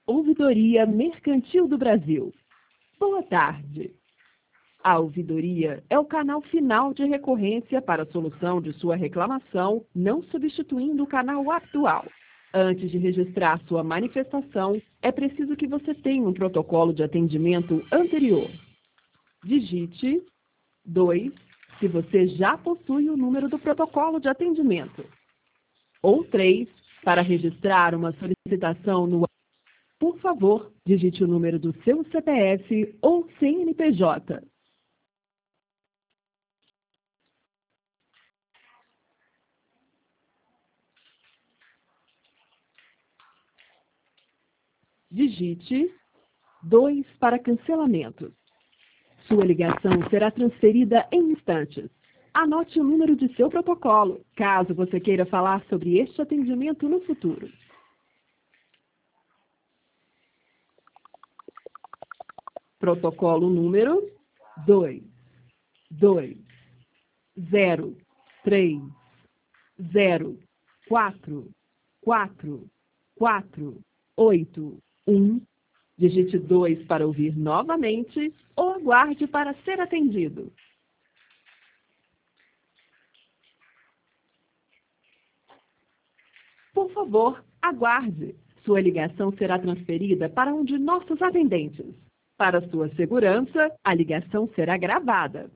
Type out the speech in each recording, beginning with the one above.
Ouvidoria Mercantil do Brasil. Boa tarde. A ouvidoria é o canal final de recorrência para a solução de sua reclamação, não substituindo o canal atual. Antes de registrar sua manifestação, é preciso que você tenha um protocolo de atendimento anterior. Digite 2 se você já possui o número do protocolo de atendimento. Ou 3 para registrar uma solicitação no... Por favor, digite o número do seu CPF ou CNPJ. Digite 2 para cancelamento. Sua ligação será transferida em instantes. Anote o número de seu protocolo, caso você queira falar sobre este atendimento no futuro. Protocolo número 2, 2, 0, 3, 0, 4, 4, 4, 8, 1. Digite 2 para ouvir novamente ou aguarde para ser atendido. Por favor, aguarde. Sua ligação será transferida para um de nossos atendentes. Para sua segurança, a ligação será gravada.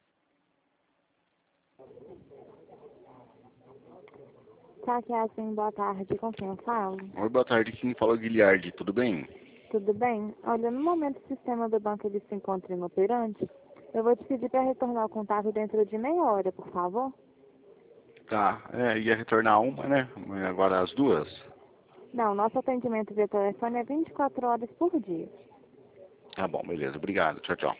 Assim, boa tarde, com quem eu falo? Oi, boa tarde, quem fala é o Guilherme, tudo bem? Tudo bem? Olha, no momento o sistema do banco ele se encontra inoperante, eu vou te pedir para retornar o contato dentro de meia hora, por favor. Tá, ia retornar uma, né? Agora as duas? Não, nosso atendimento via telefone é 24 horas por dia. Tá bom, beleza, obrigado, tchau, tchau.